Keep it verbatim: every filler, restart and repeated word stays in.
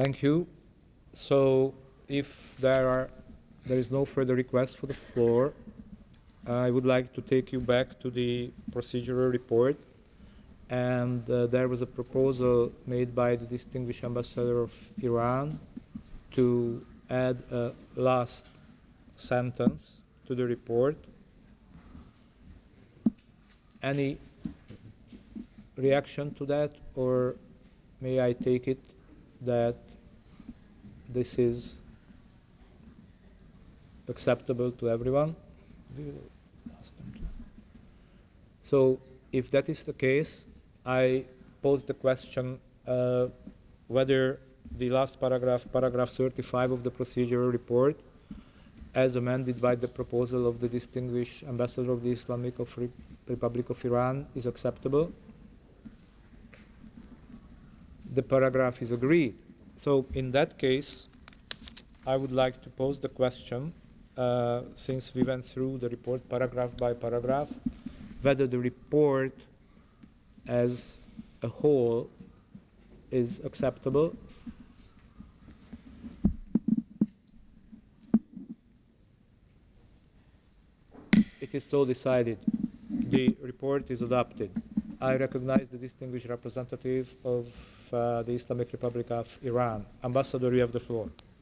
Thank you. So if there are there is no further request for the floor, I would like to take you back to the procedural report. And uh, there was a proposal made by the distinguished ambassador of Iran to add a last sentence to the report. Any reaction to that, or may I take it that this is acceptable to everyone? So if that is the case, I pose the question uh, whether the last paragraph, paragraph thirty-five of the procedural report, as amended by the proposal of the distinguished ambassador of the Islamic of Re Republic of Iran, is acceptable. The paragraph is agreed. So in that case, I would like to pose the question, uh, since we went through the report paragraph by paragraph, whether the report as a whole is acceptable. It is so decided. The report is adopted. I recognize the distinguished representative of uh, the Islamic Republic of Iran. Ambassador, you have the floor.